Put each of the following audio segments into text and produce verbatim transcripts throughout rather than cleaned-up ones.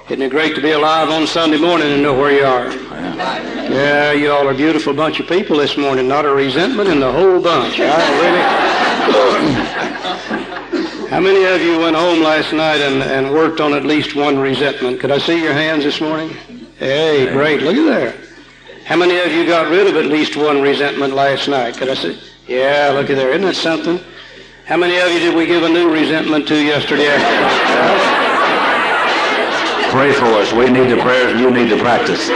Isn't it great to be alive on Sunday morning and know where you are? Yeah, you all are a beautiful bunch of people this morning. Not a resentment in the whole bunch. I really. How many of you went home last night and, and worked on at least one resentment? Could I see your hands this morning? Hey, great. Look at there. How many of you got rid of at least one resentment last night? Could I see? Yeah, look at there. Isn't that something? How many of you did we give a new resentment to yesterday afternoon? Pray for us. We need the prayers and you need the practice.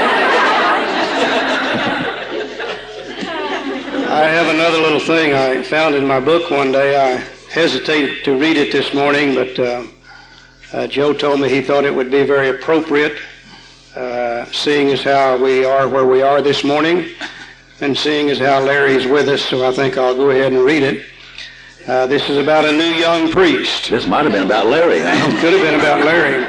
I have another little thing I found in my book one day. I hesitated to read it this morning, but uh, uh, Joe told me he thought it would be very appropriate, uh, seeing as how we are where we are this morning, and seeing as how Larry is with us, so I think I'll go ahead and read it. Uh, this is about a new young priest. This might have been about Larry. It could have been about Larry.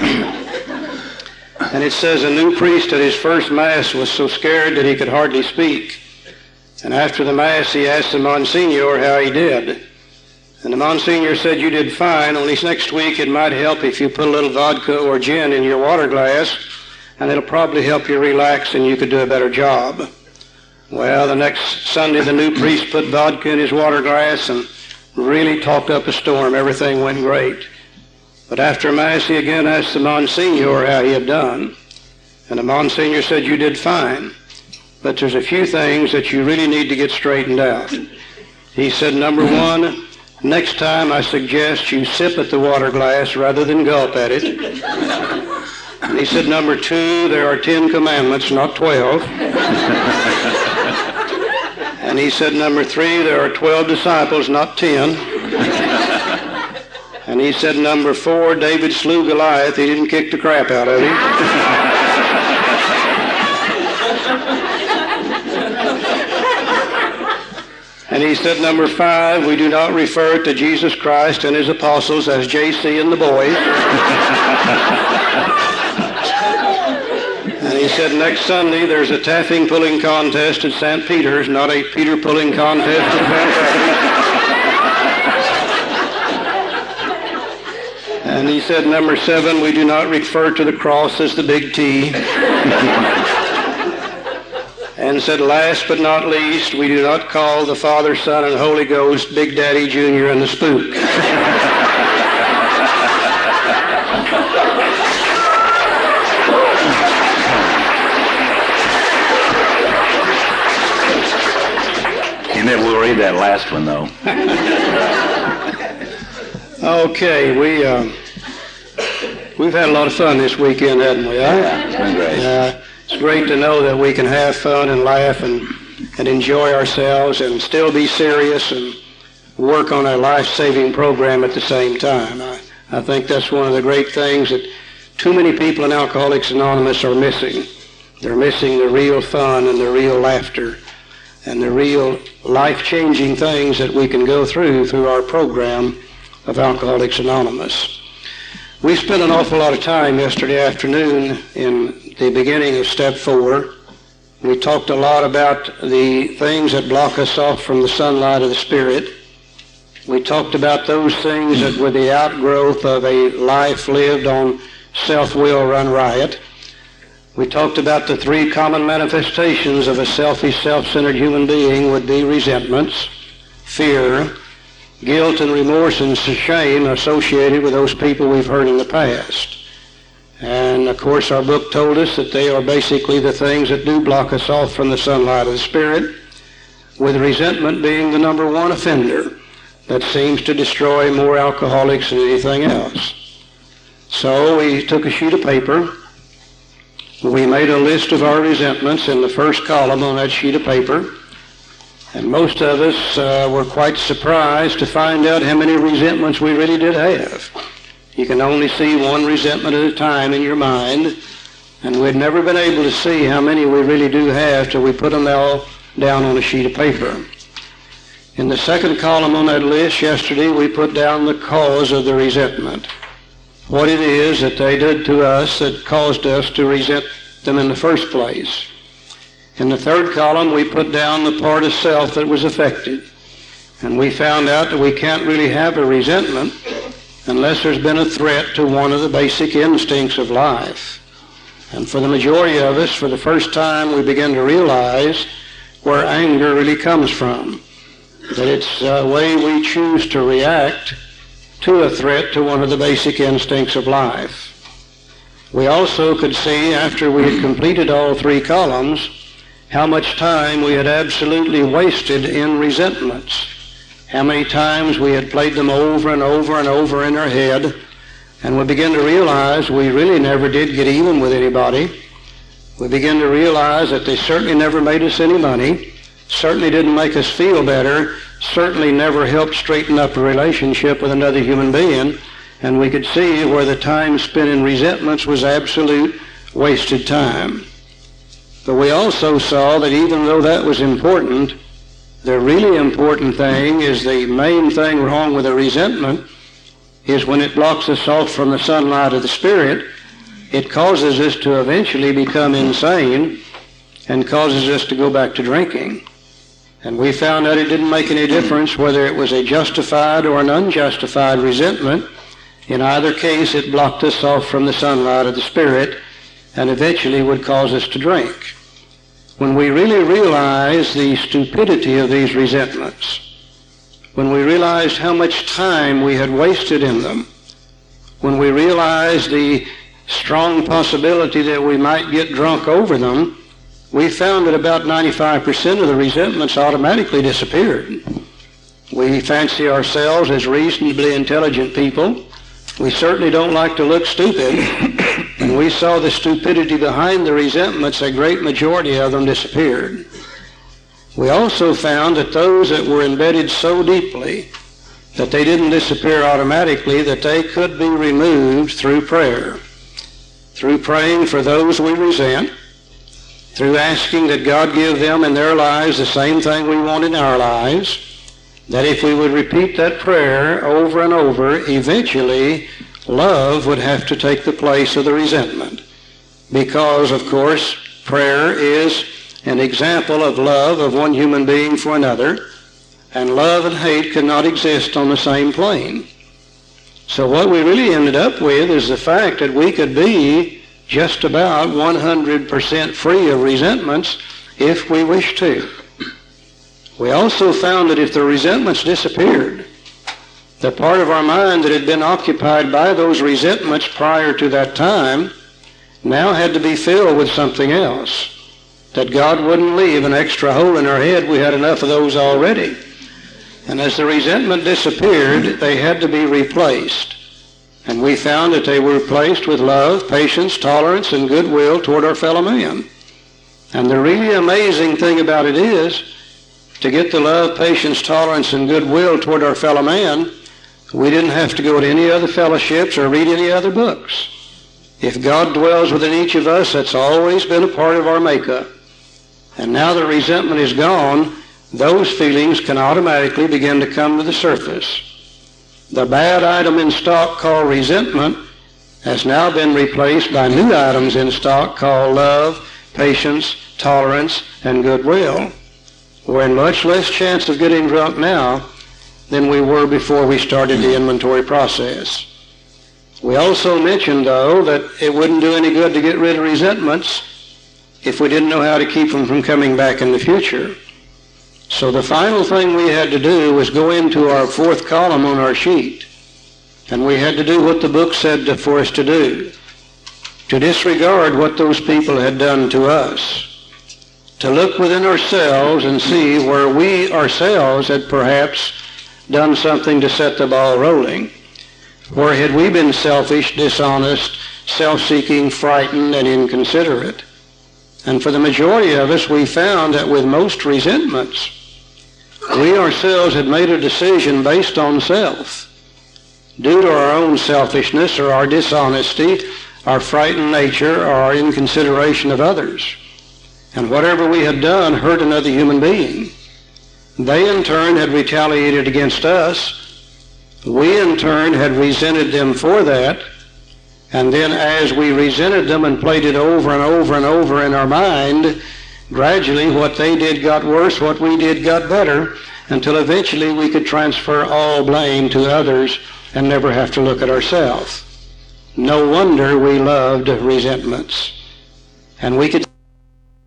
And it says, a new priest at his first Mass was so scared that he could hardly speak. And after the Mass, he asked the Monsignor how he did. And the Monsignor said, you did fine, only next week it might help if you put a little vodka or gin in your water glass, and it'll probably help you relax and you could do a better job. Well, the next Sunday, the new priest put vodka in his water glass and really talked up a storm. Everything went great. But after Mass, he again asked the Monsignor how he had done. And the Monsignor said, you did fine, but there's a few things that you really need to get straightened out. He said, number one, next time I suggest you sip at the water glass rather than gulp at it. And he said, number two, there are ten commandments, not twelve. And he said, number three, there are twelve disciples, not ten. And he said, number four, David slew Goliath. He didn't kick the crap out of him. And he said, number five, we do not refer to Jesus Christ and his apostles as J C and the boys. And he said, next Sunday, there's a taffing pulling contest at Saint Peter's, not a Peter pulling contest at Saint And he said, number seven, we do not refer to the cross as the big T. And said, last but not least, we do not call the Father, Son, and Holy Ghost Big Daddy Junior and the Spook. And then we'll read that last one, though. Okay, we, uh, we've had a lot of fun this weekend, haven't we? Huh? Yeah, it's been great. Uh, it's great to know that we can have fun and laugh and, and enjoy ourselves and still be serious and work on a life-saving program at the same time. I, I think that's one of the great things that too many people in Alcoholics Anonymous are missing. They're missing the real fun and the real laughter and the real life-changing things that we can go through through our program of Alcoholics Anonymous. We spent an awful lot of time yesterday afternoon in the beginning of step four. We talked a lot about the things that block us off from the sunlight of the Spirit. We talked about those things that were the outgrowth of a life lived on self-will run riot. We talked about the three common manifestations of a selfish, self-centered human being would be resentments, fear, guilt and remorse and shame associated with those people we've hurt in the past. And of course our book told us that they are basically the things that do block us off from the sunlight of the Spirit, with resentment being the number one offender that seems to destroy more alcoholics than anything else. So we took a sheet of paper. We made a list of our resentments in the first column on that sheet of paper. And most of us uh, were quite surprised to find out how many resentments we really did have. You can only see one resentment at a time in your mind, and we'd never been able to see how many we really do have till we put them all down on a sheet of paper. In the second column on that list yesterday, we put down the cause of the resentment. What it is that they did to us that caused us to resent them in the first place. In the third column, we put down the part of self that was affected. And we found out that we can't really have a resentment unless there's been a threat to one of the basic instincts of life. And for the majority of us, for the first time, we begin to realize where anger really comes from, that it's a way we choose to react to a threat to one of the basic instincts of life. We also could see, after we had completed all three columns, how much time we had absolutely wasted in resentments, how many times we had played them over and over and over in our head, and we began to realize we really never did get even with anybody. We began to realize that they certainly never made us any money, certainly didn't make us feel better, certainly never helped straighten up a relationship with another human being, and we could see where the time spent in resentments was absolute wasted time. But we also saw that even though that was important, the really important thing is the main thing wrong with a resentment is when it blocks us off from the sunlight of the Spirit, it causes us to eventually become insane and causes us to go back to drinking. And we found out it didn't make any difference whether it was a justified or an unjustified resentment. In either case, it blocked us off from the sunlight of the Spirit and eventually would cause us to drink. When we really realized the stupidity of these resentments, when we realized how much time we had wasted in them, when we realized the strong possibility that we might get drunk over them, we found that about ninety-five percent of the resentments automatically disappeared. We fancy ourselves as reasonably intelligent people. We certainly don't like to look stupid. And we saw the stupidity behind the resentments, a great majority of them disappeared. We also found that those that were embedded so deeply that they didn't disappear automatically, that they could be removed through prayer, through praying for those we resent, through asking that God give them in their lives the same thing we want in our lives, that if we would repeat that prayer over and over, eventually love would have to take the place of the resentment. Because, of course, prayer is an example of love of one human being for another, and love and hate cannot exist on the same plane. So what we really ended up with is the fact that we could be just about one hundred percent free of resentments if we wish to. We also found that if the resentments disappeared, the part of our mind that had been occupied by those resentments prior to that time now had to be filled with something else, that God wouldn't leave an extra hole in our head. We had enough of those already. And as the resentment disappeared, they had to be replaced. And we found that they were replaced with love, patience, tolerance, and goodwill toward our fellow man. And the really amazing thing about it is, to get the love, patience, tolerance, and goodwill toward our fellow man, we didn't have to go to any other fellowships or read any other books. If God dwells within each of us, that's always been a part of our makeup. And now that resentment is gone, those feelings can automatically begin to come to the surface. The bad item in stock called resentment has now been replaced by new items in stock called love, patience, tolerance, and goodwill. We're in much less chance of getting drunk now than we were before we started the inventory process. We also mentioned, though, that it wouldn't do any good to get rid of resentments if we didn't know how to keep them from coming back in the future. So the final thing we had to do was go into our fourth column on our sheet, and we had to do what the book said to, for us to do, to disregard what those people had done to us, to look within ourselves and see where we ourselves had perhaps done something to set the ball rolling. Where had we been selfish, dishonest, self-seeking, frightened, and inconsiderate? And for the majority of us, we found that with most resentments, we ourselves had made a decision based on self, due to our own selfishness or our dishonesty, our frightened nature, or our inconsideration of others. And whatever we had done hurt another human being. They in turn had retaliated against us. We in turn had resented them for that. And then as we resented them and played it over and over and over in our mind, gradually what they did got worse, what we did got better, until eventually we could transfer all blame to others and never have to look at ourselves. No wonder we loved resentments. And we could